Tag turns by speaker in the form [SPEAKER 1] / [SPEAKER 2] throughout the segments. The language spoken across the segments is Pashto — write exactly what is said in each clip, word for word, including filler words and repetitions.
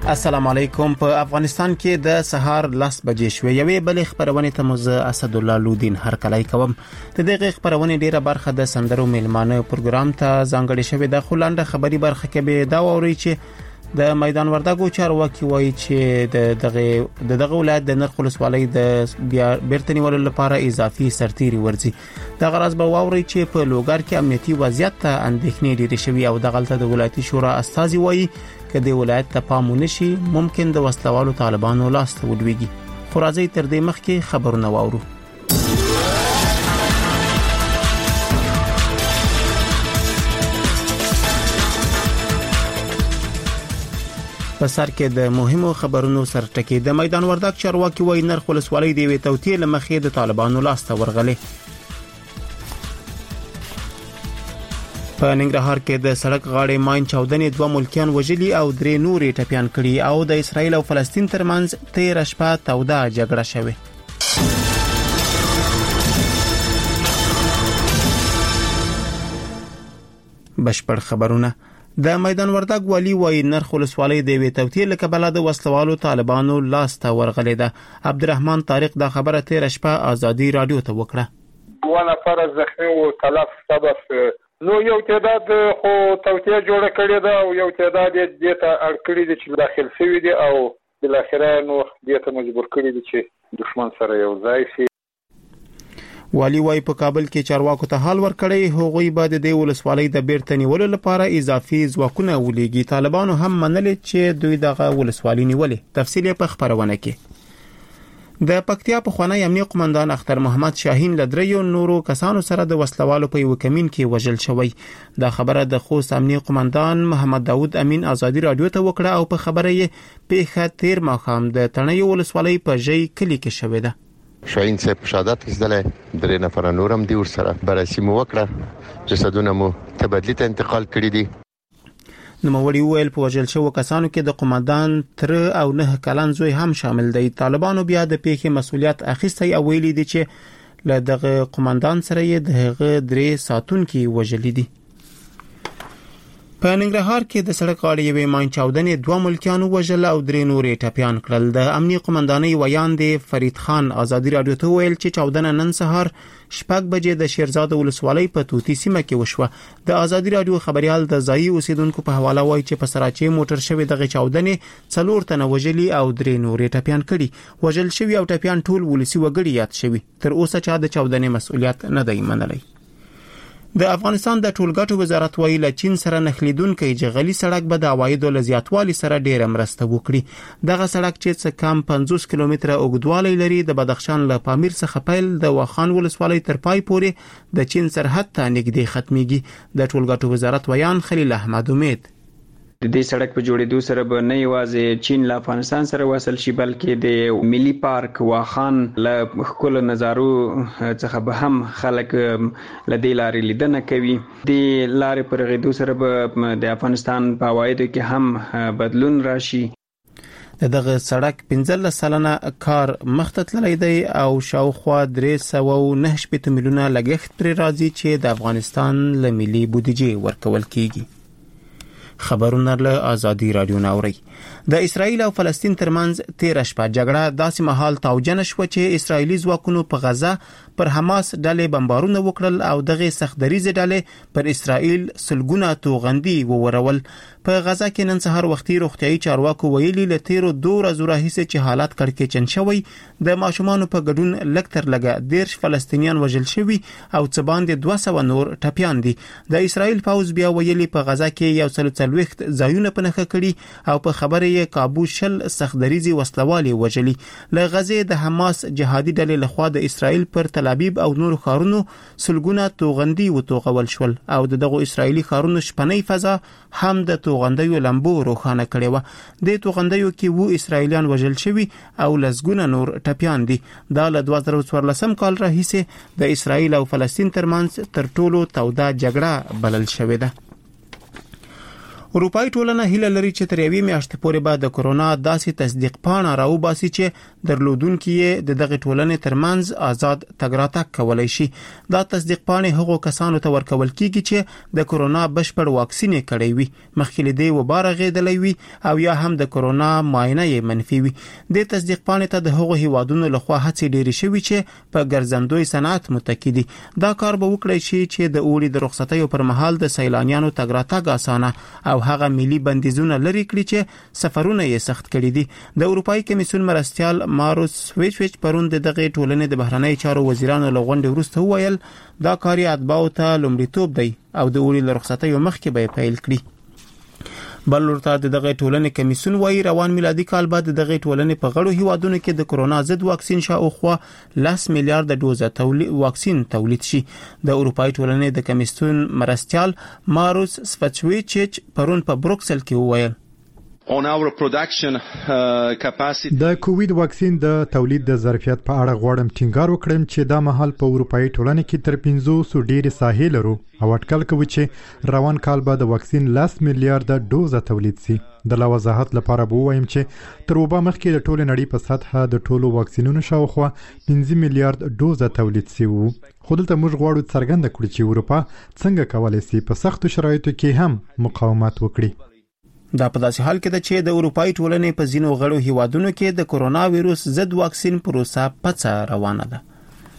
[SPEAKER 1] السلام علیکم. په افغانستان کې د سهار لس بجې شوې. یوې بلې خبرونه ته مز اسد الله لودین هر کله کوم. د دغه خبرونه ډیره برخه د سندرو میلمانه پروګرام ته ځانګړې شوې. د خلانده خبري برخه کې به دا ووري چې د میدان وردګو چارواکي وایي چې د دغه د دغه ولایت د نرخ ولسوالۍ د بیا بیرته نیولو لپاره اضافي سرتيري ورځي. د غراض به ووري چې په لوګر کې امنیتي وضعیت ته اندېښنې ډېرې شوې او د غلطه د ولایتي شورا استازي وایي که د ولایت ته پام ونشي ممکن د وسلوالو طالبانو لاس ته ولويږي. خو راځي تر دې مخکې خبرونه واورو. په سر کې د مهمو خبرونو سرټکی. د میدان وردګ چارواکي وایي نرخ ولسوالۍ د وی توتیه لمخې د طالبانو لاس ته ورغلې. په ننګرهار کې د سړک غاړې ماین چاودنې دوه ملکیان وژلي او درې نورې ټپيان کړي او د اسرایل او فلسطین ترمنځ تیر شپه توده جګړه شوه. بشپړ خبرونه. د میدان وردګ والی وایي نرخ ولسوالۍ د وی توتیه لکبل د وسلوالو طالبانو لاس ته ورغلې ده. عبدالرحمن طارق دا خبره تیر شپه ازادي رادیو ته وکړه.
[SPEAKER 2] و نفر زخمی او تلف سبب نو یو تعداد خو توتیه جوړه کړې ده او یو تعداد دې ته اړ کړی دي چې داخل شوی دي او بل اخره نو دې ته مجبور کړی دي چې دشمن سره یو ځای شي.
[SPEAKER 1] والی وای په کابل کې چارواکو ته حال ورکړی هغوی بعد د ولسوالۍ د بیرته نیولو لپاره اضافي ځواکونه ولېږي. طالبانو هم منل چې دوی دغه ولسوالۍ نیولې. تفصیل په خبرونه کې. د پکتیا په خوانی امنیه قومندان اختر محمد شاهین لدریو نورو کسانو سره د وسلوالو په یو کمین کې وژل شوی. دا خبره د خوست امنیه قومندان محمد داوود امین ازادي رادیو ته وکړه او په خبره یې پیښه تیر ماښام د تڼیو ولسوالۍ په ژی کلی کې شوې ده.
[SPEAKER 3] شاهین صاحب شهادت ایستله درې نفر نورم دی ورسره بررسي مو وکړه. جسدونه مو تبدیل ته انتقال کړی دي. نوموړي ویل په وژل شوو کسانو کې د قومندان تر او نه کلن زوی هم شامل دی. طالبانو بیا د پیښې مسؤلیت اخیستی او ویلي دي چې له دغه قومندان سره یې د هغه درې ساتونکي وژلي دي. په ننګرهار کې د سړک غاړې یوې ماین چاودنې دوه ملکیانو وژل او درې نورې ټپیان کړل. د امنیه قومندانۍ ویان دی فرید خان ازادي رادیو ته ویل چې چاودنه نن سهار شپږ بجې د شیرزاد ولسوالۍ په توتی سیمه کې وشوه. د ازادي رادیو خبريال د ځایي اوسیدونکو په حواله وایي چې په سراچې موټر شوی دغه چاودنې څلور تنه وژلي او درې نورې ټپیان کړي. وژل شوی او ټپیان ټول ولسی وګړي یاد شوی. تر اوسه چا د چاودنې مسؤلیت نه دی منلی. د افغانستان د ټولګټو وزارت وایي له چین سره نښلیدونکي جغلي سړک به د عوایدو له زیاتوالي سره ډېره مرسته وکړي. دغه سړک چې څه کم پنځوس کیلومتره اوږدوالی لري د بدخشان له پامیر څخه پیل د واخان ولسوالۍ تر پای پورې د چین سرحد ته نږدې ختميږي. د ټولګټو وزارت ویان خلیل احمد امید
[SPEAKER 4] د دې سړک په جوړېدو سره به نه یوازې چین له افغانستان سره وصل شي بلکې د ملي پارک واخان له ښکلو نظارو څخه به هم خلک له دې لارې لیدنه کوي. د لارې په رغېدو سره به د افغانستان په عوایدو کې هم بدلون راشي.
[SPEAKER 1] دغه سړک پنځلس سلنه کار مخته تللی دی او شاوخوا درې سوه او نهه شپېته میلیونه لګښت پرې راځي چې د افغانستان له ملي بودیجې ورکول کیږي. خبرونه له ازادي رادیو ناوري. د اسرایل او فلسطین ترمنځ تیر شپه جګړه داسې مهال تاوجنه شو چې اسرایلی ځواکونو په غزه پر حماس ډلې بمبارونه وکړل او دغه سختدریزه ډلې پر اسرایل سلګونه توغندي وورول. په غزه کې نن سهار وختي روغتيایي چارواکو ویلي له تیرو دوه ورځو راهیسې چې حالات کړکېچن شوی. د ماشومانو په ګډون لکتر لګه دیرش فلسطینیان وژل شوي او څه باندې دوه سوه نور ټپیان دي. د اسرایل پوځ بیا ویلي په غزه کې یو سل څلوېښت ځایونه په نښه کړي او په خبره یې کابو شل سختدریزي وسلوالي وژلي. له غزې د حماس جهادي ډلې لخوا د اسرایل پر تل ابیب او نور ښارونو سلګونه توغندي وتوغول شول او دغه اسرایلی ښارونو شپنۍ فضا هم د توغندیو لمبو روښانه کړې و. د توغندیو کې وو اسرایلیان وژل شوي او لسګونه نور ټپیان دي. دا له دوه زره څوارلسم کال راهیسې د اسرایل او فلسطین ترمنځ تر ټولو توده جګړه بلل شوې ده. اروپאי ټولنه هیله لري چې تر یوې میاشتې پورې به د کرونا داسې تصدیق پاڼه راوباسي چې درلودونکي یې د دغه ټولنې ترمنځ آزاد تګ راتګ کولای شي. دا تصدیق پاڼه هغو کسانو ته ورکول کیږي چې د کرونا بشپړ واکسین یې کړی وي، مخکې له دې وبا رغېدلی وي او یا هم د کرونا معاینه یې منفي وي. د تصدیق پاڼې ته د هغو هیوادونو لخوا هڅې ډېرې شوي چې په ګرځندوی صنعت متکی دي. دا کار به وکړی شي چې د اوړي د رخصتیو پر مهال د سیلانیانو تګ راتګ اسانه او هغه ملي بندیزونه لري کړي چې سفرونه یې سخت کړي دي. د اروپאי کمیسیون مرستیال ماروس سویچویچ پرون د دغه ټولنې د بهرنی چارو وزیرانو له غونډې وروسته وویل دا کار یې اتباعو ته لومړیتوب دی او د اوړي له رخصتیو مخکې به یې پیل کړي. بل ورته د دغه ټولنې کمیسیون وايي روان میلادي کال بعد د دغه ټولنې په غړو هیوادونو کې د کرونا ضد واکسین شاوخوا لس میلیارډ ډوزه تولید واکسین تولید شي. د اروپאי ټولنې د کمیسیون مرستیال ماروس سویچویچ پرون په بروکسل کې وویل
[SPEAKER 5] on our production uh, capacity.
[SPEAKER 6] د کووید واکسین د تولید د ظرفیت په اړه غواړم ټینګار وکړم چې دا مهال په اروپאי ټولنه کې تر پنځوس ډېرې ساحې لرو او اټکل کوي چې روان کال به د واکسین لس میلیارډ ډوزه تولید شي. د لا وضاحت لپاره به وایم چې تر وبا مخکې د ټول نړۍ په سطحه د ټولو واکسینونو شاوخوا پنځه میلیارډ ډوزه تولید شي وو. خو دلته موږ غواړو څرګنده کړو چې اروپا څنګه کولی شي په سختو شرایطو کې هم مقاومت وکړي.
[SPEAKER 1] دا په داسې حال کې ده چې د اروپאי ټولنې په ځینو غړو هیوادونو کې د کرونا وایروس ضد واکسین پروسه پڅه روانه ده.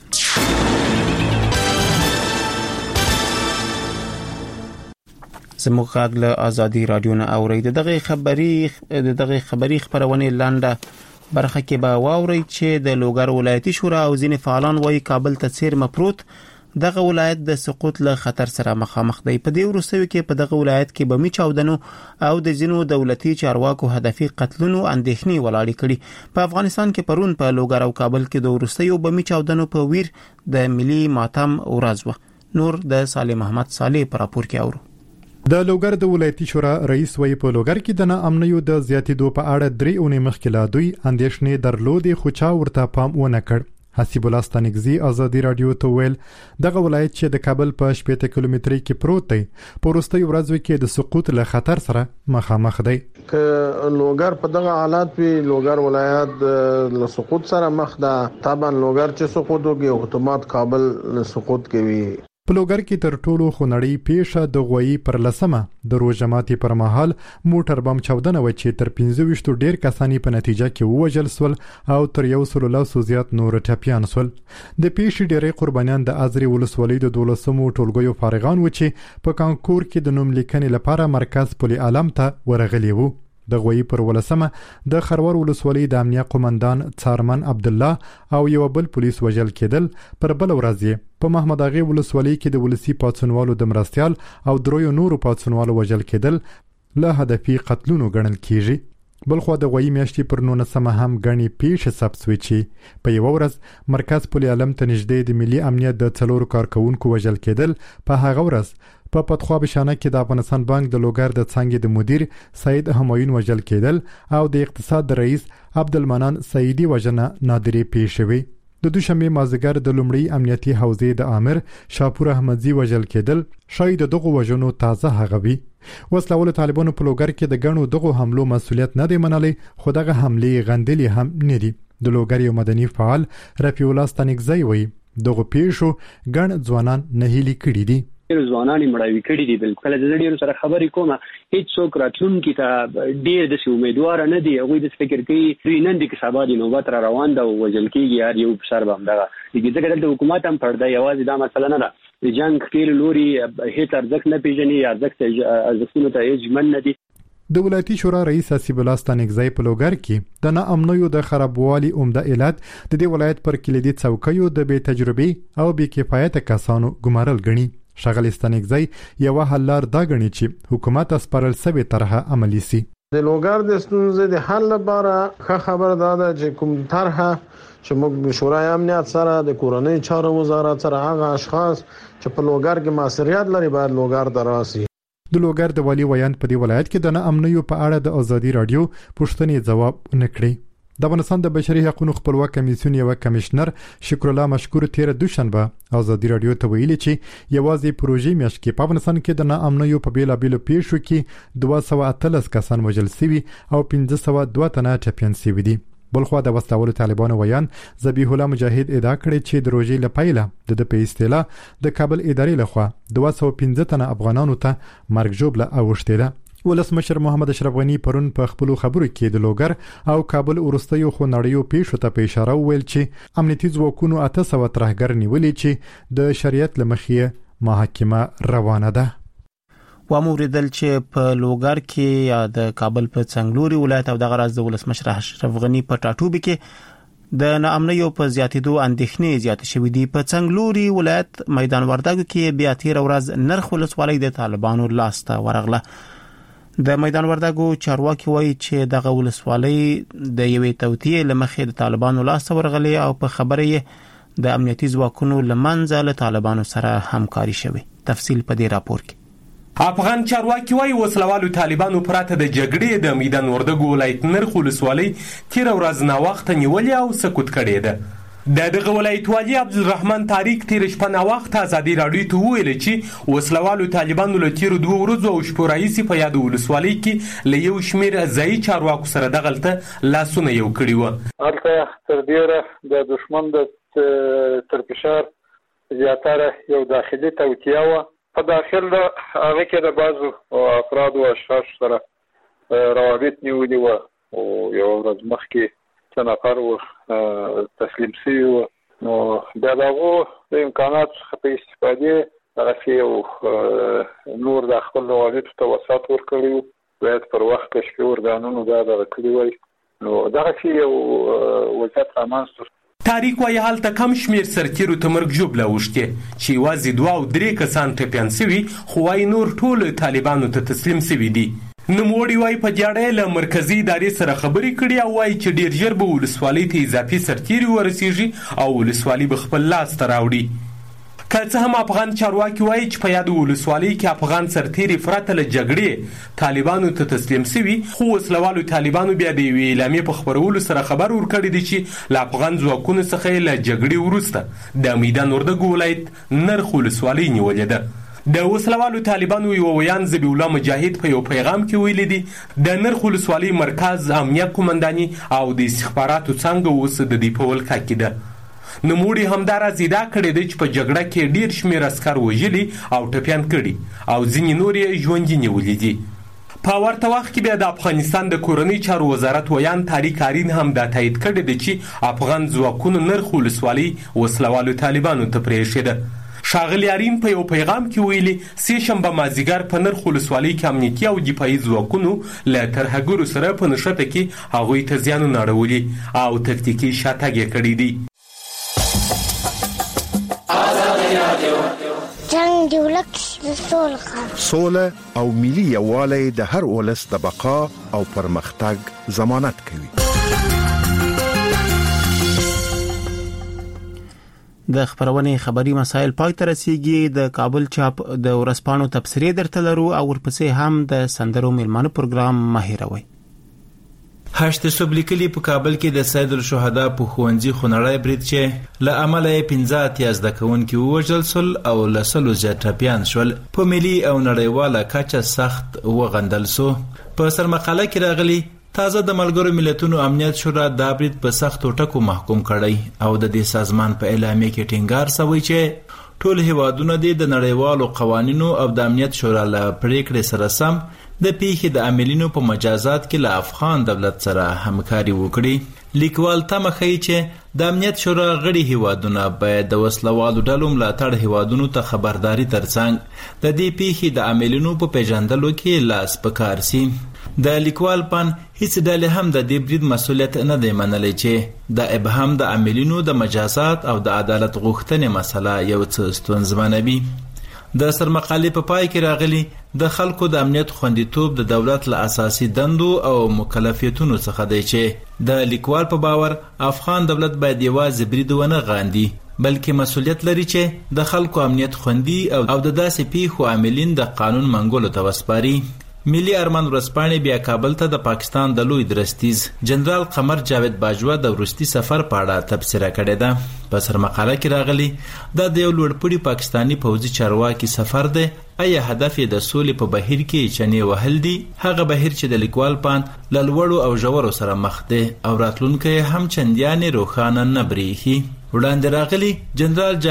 [SPEAKER 1] زموږ غږ له ازادي رادیو نه اوري. دغه خبري دغه خبري خبرونه لاندې برخه کې به واوري چې د لوګر ولایتي شورا او ځینې فعالان وايي کابل ته سیر مپروت دغه ولایت د سقوط له خطر سره مخامخ دی. په دې وروستیو کې په دغه ولایت کې بمي چاودنو او د ځینو دولتي چارواکو هدفي قتلونو اندېښنې ولاړې کړي. په افغانستان کې پرون په لوګر او کابل کې د وروستیو بمي چاودنو په ویر د ملي ماتم ورځ و. نور د صالح محمد صالح پر راپور کې اورو.
[SPEAKER 6] د لوګر د ولایتي شورا رئیس وی په لوګر کې د ناامنیو د زیاتېدو په اړه درې اونۍ مخکې لا دوی اندېښنې درلودې خو چا ورته پام ونه کړ. حسیب الله ستانګزی ازادي رادیو ته ویل دغه ولایت چې د کابل په شپږ کیلومتري کې پروت دی په وروستي ورځو کې د سقوط له خطر سره مخامخ دی.
[SPEAKER 7] ک لوګر په دغه حالات وی لوګر ولایت له سقوط سره مخ ده. طبعا لوګر چې سقوط وکي اتومات کابل له سقوط کوي.
[SPEAKER 6] په لوګر کې تر ټولو خنړی پیښه د غوي پر لسمه د روزماتي پر مهال موټر بم چاودنه و چې تر پنځه ویشت ډیر کسانی په نتیجه کې ووجل سول او تر یو سل لاسو زیات نور ټپیان سول. د پیښې ډېرې قربانیان د ازري ولسوالۍ د دولسمو ټولګیو فارغان و چې په کانکور کې د نوم لیکنې لپاره مرکز پولي عالم ته ورغلي وو. د غوي پر ولسمه د خرور ولسوالۍ د امنیه قومندان څارمن عبد الله او یو بل پولیس وژل کېدل. پر بل ورځ په محمد اغه ولسوالۍ کې د ولسی پاتسونوالو د مرستيال او درویو نورو پاتسونوالو وژل کېدل له هدفي قتلونو ګڼل کیږي. بلخو د غوي میاشتې پر نولسمه هم غني پیښه ثبت شوې چې په یو ورځ مرکز پولي عالم ته نږدې د ملي امنیت د څلورو کارکونکو وژل کېدل. په هغه ورځ په پتخوا بشانه کې د افغانستان بانک د لوګر د څنګه د مدیر سید همایون وژل کېدل او د اقتصاد رئیس عبدالمنان سیدی وژنه نادرې پیښ شوې. د دوشنبه مازیګر د لومړی امنیتي حوزې د امر شاپور احمدزي وژل کېدل شاید دغه وژنو تازه هغوي. وسلوال طالبانو په لوګر کې د غنو دغه حملو مسولیت نه دی منلي خو دغه حملې غندلي هم نه دي. د لوګر یو مدني فعال رفیع الله ستانګزی وایي دغه پیښو ګڼ ځوانان نه هلي کړي دي.
[SPEAKER 8] ځوانان مړاوي کړي دي. بالکل د ډیرو سره خبرې کومه هیڅ څوک راتلونکي ته ډیر د امیدوار نه دي. هغه د فکر کوي دوی نن د کسبه د نوبت را روان ده او وجل کېږي هر یو سر بم دغه دغه د حکومت هم پرده یوازې دا مسله نه ده. د جنگ خپل لوري هیڅ ارزښت نه پیژني ارزښت ارزښتونه ته اجمن نه دي.
[SPEAKER 6] د ولایتي شورا رئیس حسیب الله ستانګزی په لوګر کې د ناامنیو د خرابوالي عمده علت د دې ولایت پر کلیدي څوکیو د بې تجربه او بې کفایت کسانو ګمارل غني. شغل ستانګزی یو حل لار دا غني چې حکومت اسپرل سوي طرحه عملی سي.
[SPEAKER 7] د لوګر د ستونزې د حل لپاره ښه خبر دا ده چې کوم طرحه چې موږ شورای امنیت سره د کورنۍ چارو وزارت سره هغه اشخاص چې په لوګر کې مسؤلیت لري باید لوګر ته راسي.
[SPEAKER 6] د لوګر د والی ویان په دی ولایت کې د ناامنیو په اړه د ازادي رادیو پوښتنې جواب نکړي. د افغانستان د بشري حقوقو خپلواک کمیسیون یو کمشنر شکر الله مشکور تیر دوشنبه ازادي رادیو ته ویلي چې یوازې پروژې میاشت کې په افغانستان کې د ناامنیو په بیلا بیلو پیښو کې دوه سوه اتلس کسان وژل شوي او پنځه سوه دوه تنه ټپیان شوي دي. بلخوا د وسلوالو طالبانو ویان ذبیح الله مجاهد ادعا کړې چې د روژې لپاره د په اصطلاح د کابل ادارې لخوا دوه سوه پنځه تنه افغانانو ته مرګ ژوبله اوښتې ده. ولسمشر محمد اشرف غنی پرون په خپل خبرو کې د لوګر او کابل ورستیو خونړیو پیښو ته په اشاره ویل چې امنیتي ځواکونو اته سوه ترهګر نیولې چې د شریعت لمخې محاکمه روانه ده.
[SPEAKER 1] و موریدل چې په لوګر کې یا د کابل په څنګلوري ولایت او د غراز د ولسمشر اشرف غنی په ټاټوبي کې د ناامنیو په زیاتېدو اندېښنې زیاتې شوې دي. په څنګلوري ولایت میدان وردګو کې بیا تیر ورځ نرخ ولسوالۍ د طالبانو لاس ته ورغله. د میدان وردګو چارواکي وایي چې دغه ولسوالۍ د یوې توطیې لمخې د طالبانو لاس ته ورغلې او په خبره یې د امنیتي ځواکونو لمنځه له طالبانو سره همکاري شوې. تفصیل په دې راپور کې.
[SPEAKER 9] افغان چارواکي وایي وسلوالو طالبانو پراته د جګړې د میدان وردګو ولایت نرخ ولسوالۍ تیر ورځ ناوخته نیولې او سکوت کړې ده. د دغه ولایت والی عبدالرحمن طارق تیر شپه ناوخت ازادي راډیو ته ویل چې وسلوالو طالبانو له تیر دوه ورځو او شپو راهیسې په یاد ولسوالۍ کې له یو شمېر ځایي چارواکو سره دغلته لاسونه یو کړي وو.
[SPEAKER 2] هلته تر ډېره د دښمن د تر فشار زیاتره یو داخلي توطیه وه. په داخل هغه کې د بعضو افرادو او اشخاصو سره روابط نیولي وه او یوه ورځ مخکې څه نفر ور تسلیم شوي وو. نو بیا د هغو د امکاناتو څخه په استفادې هغسې یو نور د خپل روابطو ته وسعت ورکړی وو. باید پر وخت د شپې ارګانونو دا دغه کړي وای. نو دغسې یو وضعیت رامنځته.
[SPEAKER 9] طارق وایي هلته کم شمېر سرتیرو ته مرګ ژوبله اوښتې چې یوازې دوه او درې کسان ټپیان شوي خو وایي نور ټول طالبانو ته تسلیم شوي دي. نوموړي وایي په دې اړه له مرکزي ادارې سره خبرې کړي او وایي چې ډېر ژر به ولسوالۍ ته اضافي سرتیري ورسیږي او ولسوالي به خپل لاس ته راوړي. که څه هم افغان چارواکي وایي چې په یاد ولسوالۍ کې افغان سرتیري پرته له جګړې طالبانو ته تسلیم شوي خو وسلوالو طالبانو بیا د یوې اعلامیې په خپرولو سره خبر ورکړی دی چې له افغان ځواکونو څخه له جګړې وروسته د میدان وردګو ولایت نرخ ولسوالۍ نیولې ده. د وسلوالو طالبانو یو ویان ذبیح الله مجاهد په یو پیغام کې ویلي دي د نرخ ولسوالۍ مرکز امنیت قومنداني او د استخباراتو څانګه اوس د دې په ولکه کې ده. نوموړي همداراز ادعا کړې ده چې په جګړه کې ډېر شمېر عسکر وژلي او ټپیان کړي او ځینې نور یې ژوندي نیولي دي. په ورته وخت کې بیا د افغانستان د کورنۍ چارو وزارت ویان طارق آرین هم دا تایید کړی دی چې افغان ځواکونو نرخ ولسوالۍ وسلوالو طالبانو ته پرېښې ده. ښاغلي آرین په یو پیغام کې ویلي سې شنبه مازدیګر په نرخ ولسوالۍ کې امنیتي او دفاعي ځواکونو له ترهګرو سره په نښته کې هغوی ته زیانونه اړولي او تکتیکي شاتګ یې کړی دی.
[SPEAKER 10] جنګ د ولس سوله او ملي یووالی د هر ولس د بقا او پرمختګ ضمانت کوي.
[SPEAKER 1] د خبرونې خبري مسایل پای ته رسیدي. د کابل چاپ د ورسپانو تبصرې درته لرو او ورپسې هم د سندرو میلمانو پروګرام ماهروي.
[SPEAKER 11] هشت صبح لیکلي په کابل کې د سید الشهدا په ښوونځي خونړی برید چې له امله یې پنځه اتیا زده کوونکي ووژل شول او له سلو زیات ټپیان شول. په ملي او نړیواله کچه سخت وغندل شو. په سرمقاله کې راغلي تازه د ملګرو ملتونو امنیت شورا دا برید په سختو ټکو محکوم کړی او د دې سازمان په اعلامیه کې ټینګار شوی چې ټول هیوادونه د نړیوالو قوانینو او د امنیت شورا له پریکړې سره سم د پیښې د عاملینو په مجازات کې له افغان دولت سره همکاري وکړي. لیکوال تمه کوي چې د امنیت شورا غړي هیوادونه باید د وسلوالو ډلو ملاتړ هیوادونو ته خبرداري ترڅنګ د دې پیښې د عاملینو په پیژندلو کې لاس پکار سي. د لیکوال پن هیڅ ډلې هم د دې برید مسؤلیت نه دی منلی چې د ابهام د عاملینو د مجازات او د عدالت غوښتنې مسله یو څه ستونزمنوي. د سرمقالې په پای کې راغلي د خلکو د امنیت خوندیتوب د دولت له اساسي دندو او مکلفیتونو څخه دی چې د لیکوال په باور افغان دولت باید یوازې برید ونه غاندي بلکې مسؤلیت لري چې د خلکو امنیت خوندي او د داسې پیښو عاملین د قانون منګولو ته وسپاري. ملي ارمان ورځپاڼې بیا کابل ته د پاکستان د لوی درستیز جنرال قمر جاوید باجوا د وروستي سفر په اړه تبصره کړې ده. په سرمقاله کې راغلي دا د یو لوړپوړي پاکستانی پوځي چارواکي سفر دی. ایا هدف یې د سولې په بهیر کې چنې وهل دي؟ هغه بهیر چې د لیکوال پان له لوړو او ژورو سره مخ دی او راتلونکی هم چندیانې روښانه نه بریښي. وړاندې راغلي جنرال